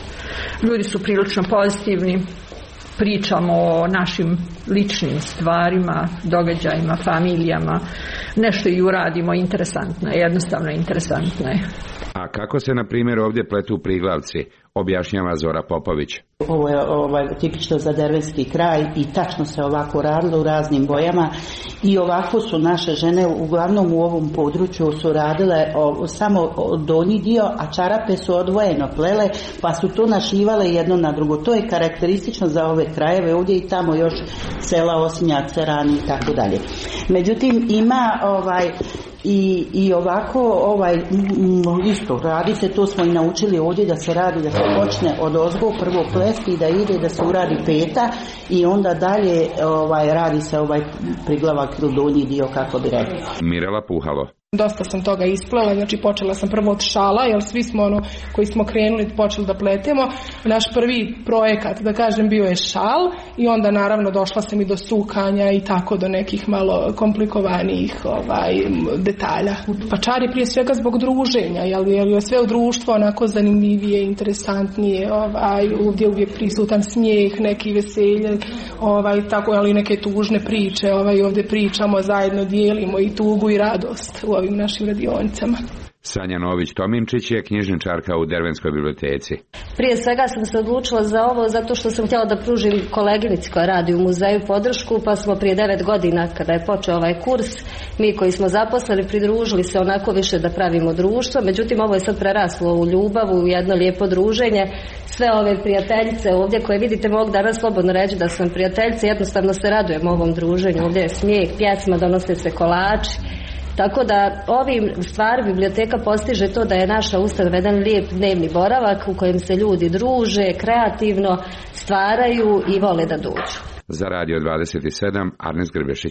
Ljudi su prilično pozitivni, pričamo o našim ličnim stvarima, događajima, familijama, nešto i uradimo, interesantno je, jednostavno interesantno je. A kako se, na primjer, ovdje pletu priglavci, objašnjava Zora Popović. Ovo je ovaj, tipično za dervenski kraj i tačno se ovako radilo u raznim bojama i ovako su naše žene uglavnom u ovom području su radile o, samo donji dio, a čarape su odvojeno plele pa su to našivale jedno na drugo. To je karakteristično za ove krajeve, ovdje i tamo još sela Osinjak, Cerani i tako dalje. Međutim ima ovaj I, i ovako ovaj, m, isto radi se, to smo i naučili ovdje da se radi, da se počne od ozgo prvo plesti i da ide da se uradi peta i onda dalje ovaj, radi se ovaj priglavak ili donji dio, kako bi rekli. Mirela Puhalo. Dosta sam toga isplela, znači počela sam prvo od šala, jer svi smo ono koji smo krenuli počeli da pletemo. Naš prvi projekat, da kažem, bio je šal i onda naravno došla sam i do sukanja i tako do nekih malo komplikovanijih ovaj, detalja. Pačar je prije svega zbog druženja, jer, jer je sve u društvu onako zanimljivije, interesantnije, ovaj, ovdje uvijek prisutan smijeh, neki veselje, ovaj, tako, ali neke tužne priče, ovaj, ovdje pričamo, zajedno dijelimo i tugu i radost u ovim našim radionicama. Sanja Nović-Tominčić je knjižničarka u Dervenskoj biblioteci. Prije svega sam se odlučila za ovo zato što sam htjela da pružim koleginici koja radi u muzeju podršku, pa smo prije devet godina kada je počeo ovaj kurs, mi koji smo zaposleni pridružili se onako više da pravimo društvo, međutim ovo je sad preraslo u ljubav, u jedno lijepo druženje. Sve ove prijateljice ovdje koje vidite mogu danas slobodno reći da sam prijateljice, jednostavno se radujem ovom druženju, ovdje je smijeh, pjesma, donose se kolači. Tako da ovim stvari biblioteka postiže to da je naša ustanova jedan lijep dnevni boravak u kojem se ljudi druže, kreativno stvaraju i vole da dođu. Za Radio dvadeset sedam, Arnes Grbešić.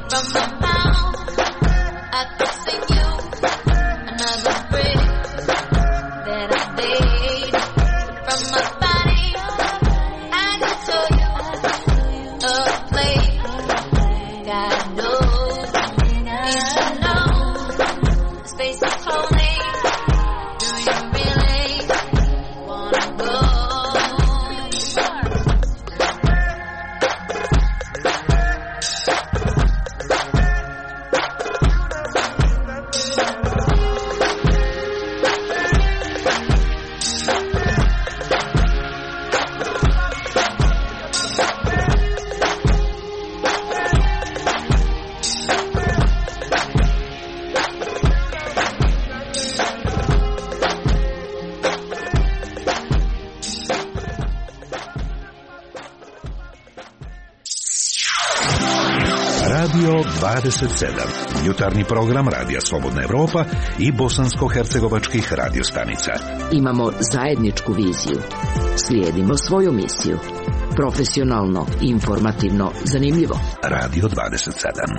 dvadeset sedam. Jutarnji program Radija Slobodna Evropa i bosansko-hercegovačkih radiostanica. Imamo zajedničku viziju. Slijedimo svoju misiju. Profesionalno, informativno, zanimljivo. Radio dvadeset sedam.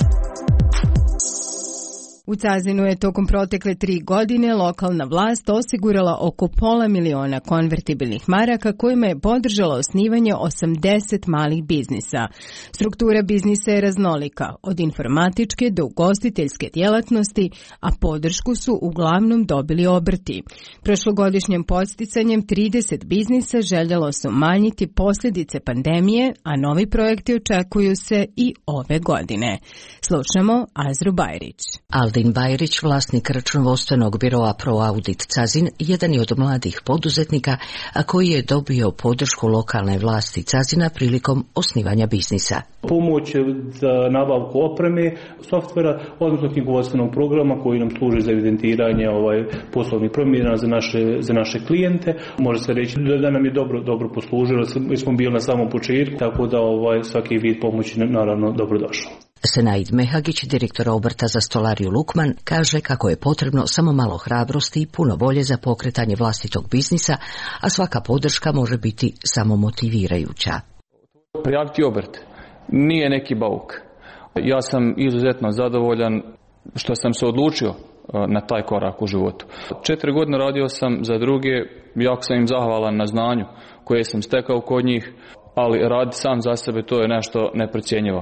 U Cazinu je tokom protekle tri godine lokalna vlast osigurala oko pola miliona konvertibilnih maraka kojima je podržala osnivanje osamdeset malih biznisa. Struktura biznisa je raznolika, od informatičke do ugostiteljske djelatnosti, a podršku su uglavnom dobili obrti. Prošlogodišnjim podsticanjem trideset biznisa željelo se umanjiti posljedice pandemije, a novi projekti očekuju se i ove godine. Slušamo Azru Bajrić. Aldin Bajrić, vlasnik računovodstvenog biroa ProAudit Cazin, jedan je od mladih poduzetnika, a koji je dobio podršku lokalne vlasti Cazina prilikom osnivanja biznisa. Pomoć za nabavku opreme, softvera, odnosno knjigovodstvenog programa koji nam služi za evidentiranje ovaj, poslovnih promjena za naše, za naše klijente. Može se reći da nam je dobro, dobro poslužilo, mi smo bili na samom početku, tako da ovaj, svaki vid pomoći naravno dobrodošao. Senaid Mehagić, direktor obrta za stolariju Lukman, kaže kako je potrebno samo malo hrabrosti i puno volje za pokretanje vlastitog biznisa, a svaka podrška može biti samo motivirajuća. Prijaviti obrt nije neki bauk. Ja sam izuzetno zadovoljan što sam se odlučio na taj korak u životu. Četiri godine radio sam za druge, jako sam im zahvalan na znanju koje sam stekao kod njih, ali raditi sam za sebe to je nešto neprocjenjivo.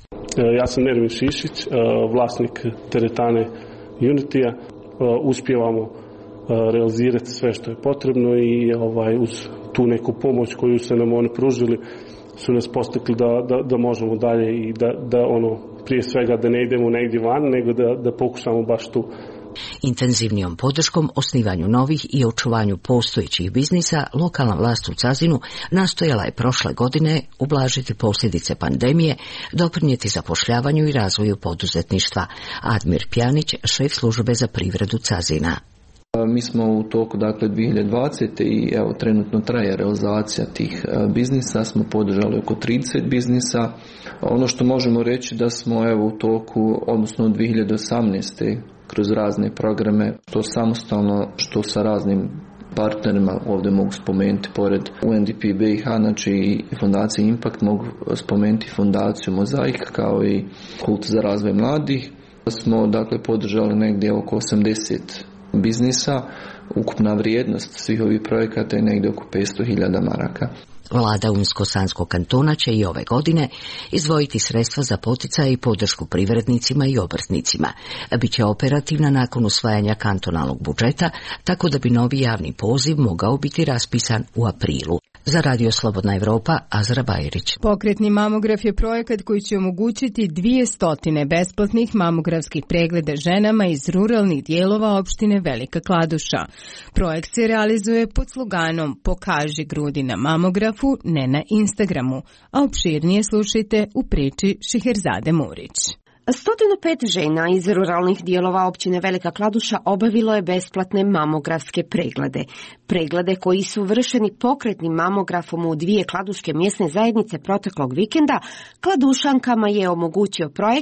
Ja sam Nermin Šišić, vlasnik teretane Unity-a. Uspijevamo realizirati sve što je potrebno i ovaj, uz tu neku pomoć koju su nam oni pružili su nas postakli da, da, da možemo dalje i da, da ono, prije svega da ne idemo negdje van, nego da, da pokušamo baš tu. Intenzivnijom podrškom osnivanju novih i očuvanju postojećih biznisa, lokalna vlast u Cazinu nastojala je prošle godine ublažiti posljedice pandemije, doprinijeti zapošljavanju i razvoju poduzetništva. Admir Pjanić, šef službe za privredu Cazina. Mi smo u toku dakle dvije hiljade dvadesete. i evo trenutno traje realizacija tih biznisa, smo podržali oko trideset biznisa. Ono što možemo reći da smo evo u toku, odnosno dvije hiljade osamnaeste. kroz razne programe, što samostalno, što sa raznim partnerima, ovdje mogu spomenuti pored U N D P B i H, znači i fondacije Impact, mogu spomenuti fondaciju Mozaik kao i Kult za razvoj mladih. Smo dakle podržali negdje oko osamdeset biznisa, ukupna vrijednost svih ovih projekata je negdje oko petsto hiljada maraka. Vlada Unsko-Sanskog kantona će i ove godine izdvojiti sredstva za poticaj i podršku privrednicima i obrtnicima. Biće operativna nakon usvajanja kantonalnog budžeta, tako da bi novi javni poziv mogao biti raspisan u aprilu. Za Radio Slobodna Evropa, Azra Bajrić. Pokretni mamograf je projekat koji će omogućiti dvjesto besplatnih mamografskih pregleda ženama iz ruralnih dijelova opštine Velika Kladuša. Projekt se realizuje pod sloganom Pokaži grudi na mamografu, ne na Instagramu, a opširnije slušajte u priči Šiherzade Murić. sto pet žena iz ruralnih dijelova općine Velika Kladuša obavilo je besplatne mamografske preglede. Preglede koji su vršeni pokretnim mamografom u dvije kladuške mjesne zajednice proteklog vikenda, kladušankama je omogućio projekt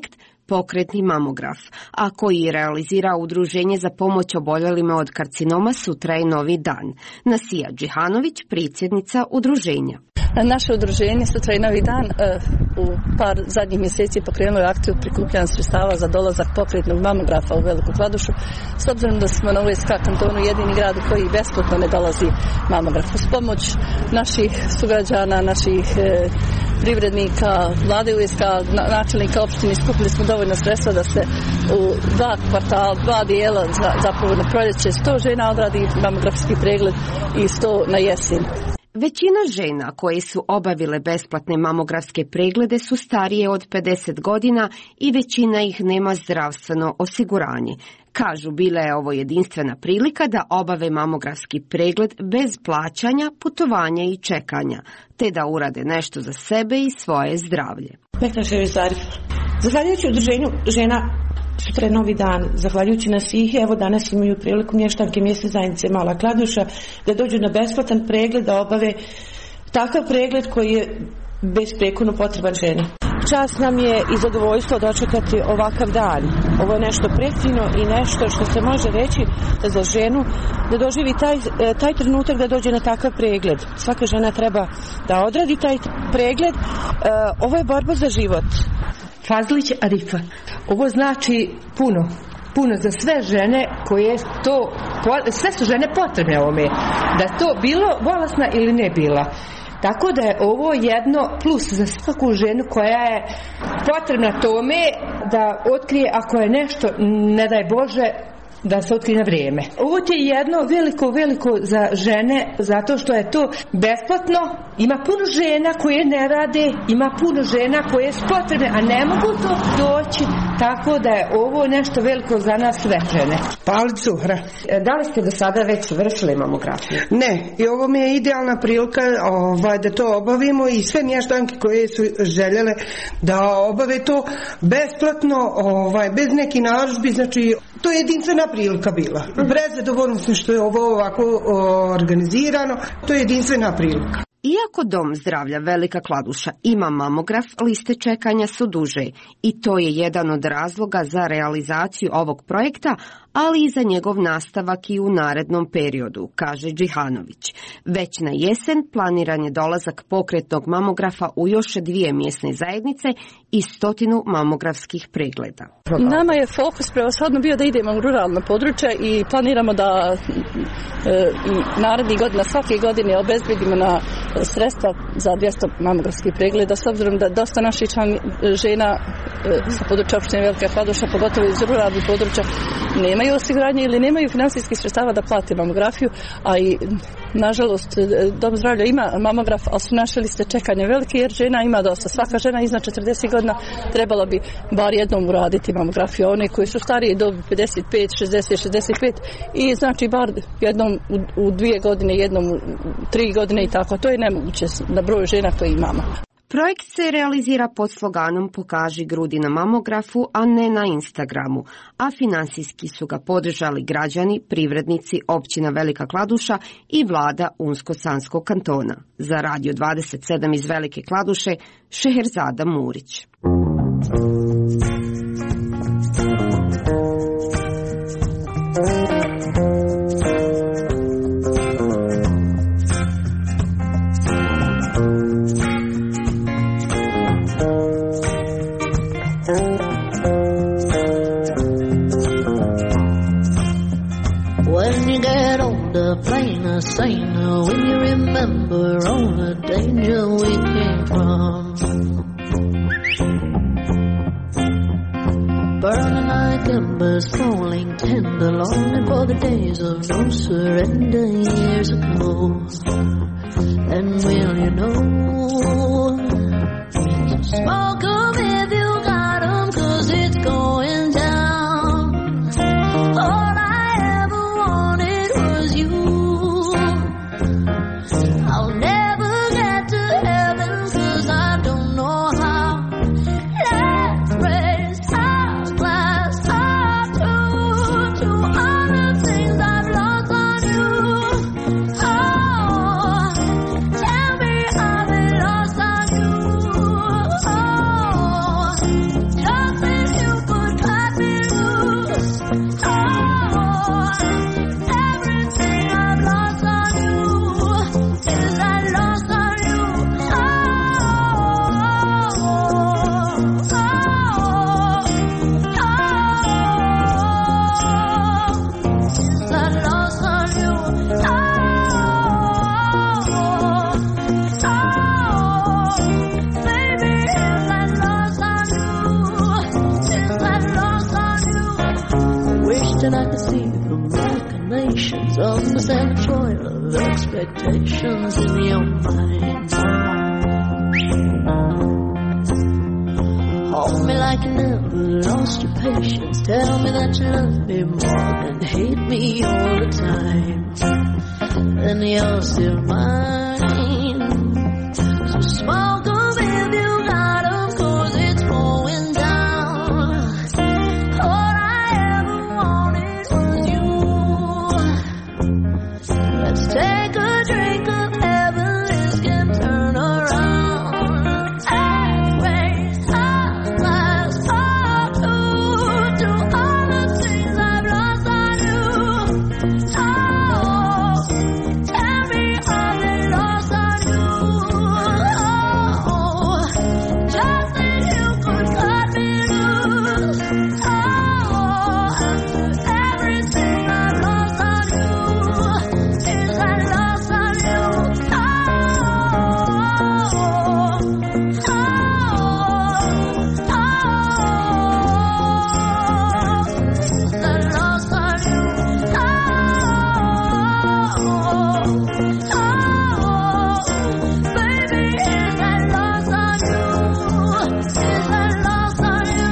Pokretni mamograf, a koji realizira Udruženje za pomoć oboljelima od karcinoma Sutra je novi dan. Nasija Džihanović, predsjednica udruženja. Naše udruženje Sutra je novi dan u par zadnjih mjeseci pokrenulo je akciju prikupljanja sredstava za dolazak pokretnog mamografa u Veliku Kladušu, s obzirom da smo na U S K kantonu jedini grad u koji besplatno ne dolazi mamograf. Uz pomoć naših sugrađana, naših privrednika, vlade U S K, načelnika opštine, skupili smo dovoljno sredstva da se u dva kvartala, dva dijela, zapravo na proljeće, sto žena odradi mamografski pregled i sto na jesen. Većina žena koje su obavile besplatne mamografske preglede su starije od pedeset godina i većina ih nema zdravstveno osiguranje. Kažu, bila je ovo jedinstvena prilika da obave mamografski pregled bez plaćanja, putovanja i čekanja, te da urade nešto za sebe i svoje zdravlje. Meknaševi Zarif. Zahvaljujući udruženju žena Sutra je novi dan, zahvaljujući nas ih, evo danas imaju priliku mještanke mjesne zajednice Mala Kladuša da dođu na besplatan pregled, da obave takav pregled koji je besprekorno potreban ženi. Čast nam je i zadovoljstvo dočekati ovakav dan. Ovo je nešto prefino i nešto što se može reći da za ženu da doživi taj, taj trenutak da dođe na takav pregled. Svaka žena treba da odradi taj pregled. Ovo je borba za život. Fazlić Arifa. Ovo znači puno. Puno za sve žene koje to, sve su žene potrebne ovome. Da to bilo bolesna ili ne bila. Tako da je ovo jedno plus za svaku ženu koja je potrebna tome da otkrije ako je nešto, ne daj Bože, da se otkrije na vrijeme. Ovo je jedno veliko, veliko za žene, zato što je to besplatno. Ima puno žena koje ne rade, ima puno žena koje su potrebne, a ne mogu to doći, tako da je ovo nešto veliko za nas sve žene. Palić Zuhra. Da li ste do sada već vršili mamografiju? Ne, i ovo mi je idealna prilika ovaj, da to obavimo i sve mještanke koje su željele da obave to besplatno, ovaj, bez neki narudžbi, znači to je jedinstvena prilika bila. Prezadovoljna sam što je ovo ovako organizirano, to je jedinstvena prilika. Iako Dom zdravlja Velika Kladuša ima mamograf, liste čekanja su duže i to je jedan od razloga za realizaciju ovog projekta, ali i za njegov nastavak i u narednom periodu, kaže Džihanović. Već na jesen planiran je dolazak pokretnog mamografa u još dvije mjesne zajednice i stotinu mamografskih pregleda. Nama je fokus prevashodno bio da idemo u ruralno područje i planiramo da e, i narednih godina, svake godine obezbedimo na sredstva za dvjesto mamografskih pregleda, s obzirom da dosta naših član, žena e, sa područja opštine Velika Kladuša, pogotovo iz ruralnih područja, nemaju osiguranje ili nemaju finansijskih sredstava da plate mamografiju, a i nažalost Dom zdravlja ima mamograf, ali su naše liste čekanja velike jer žena ima dosta. Svaka žena iznad četrdeset godina trebala bi bar jednom uraditi mamografiju, a one koji su starije dobi pedeset pet, šezdeset, šezdeset pet i znači bar jednom u, u dvije godine, jednom u tri godine i tako. To je nemoguće na broju žena koje imamo. Projekt se realizira pod sloganom Pokaži grudi na mamografu, a ne na Instagramu, a finansijski su ga podržali građani, privrednici općina Velika Kladuša i vlada Unsko-Sanskog kantona. Za Radio dvadeset sedam iz Velike Kladuše, Šeherzada Murić. Plainer, saner, when you remember all the danger we came from. Burning like embers, falling tender, longing for the days of no surrender years ago. And will you know, smoke 'em if you got 'em, 'cause it's going down. All I ever wanted was you. I'll never get to heaven 'cause I don't know how. Let's raise our glass up to, to all the things I've lost on you. Oh, tell me I've been lost on you. Oh, and I can see the machinations of the sanatorium of expectations in your mind. Hold me like you never lost your patience. Tell me that you love me more than hate me all the time. And you're still mine. So smoke them if you got them, 'cause it's going down. All I ever wanted was you. Let's take a drink of heaven, this can turn around. I'd raise our glass or two to all the things I've lost on you. Oh, tell me all the lost on you. Oh, just that you could cut me loose. Oh, everything I've lost on you is that lost on you. Oh, oh, that lost on you. Baby, is that lost on you? Is that lost on you?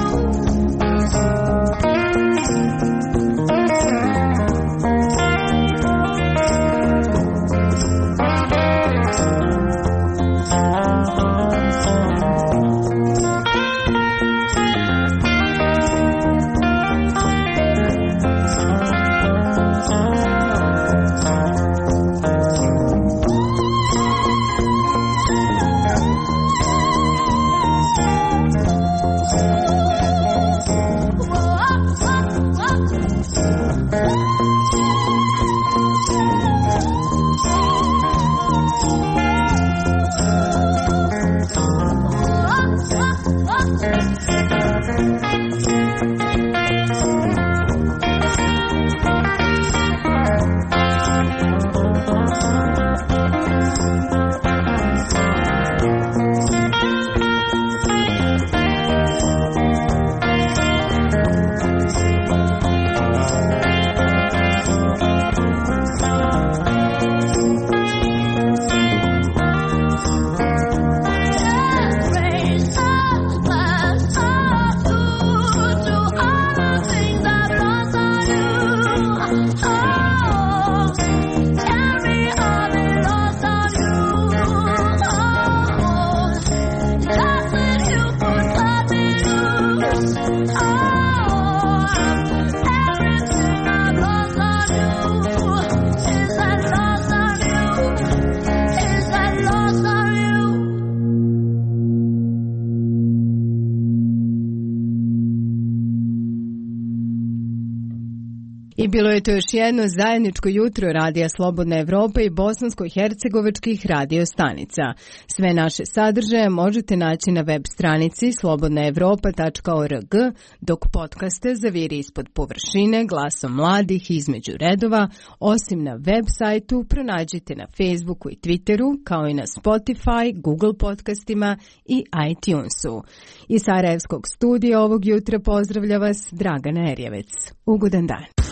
I bilo je to još jedno zajedničko jutro Radija Slobodna Evropa i bosansko-hercegovačkih radio stanica. Sve naše sadržaje možete naći na web stranici slobodna evropa tačka org, dok podcaste Zaviri ispod površine, Glasom mladih, Između redova, osim na web sajtu pronađite na Facebooku i Twitteru, kao i na Spotify, Google podcastima i iTunesu. Iz Sarajevskog studija ovog jutra pozdravlja vas Dragana Erjevec. Ugodan dan.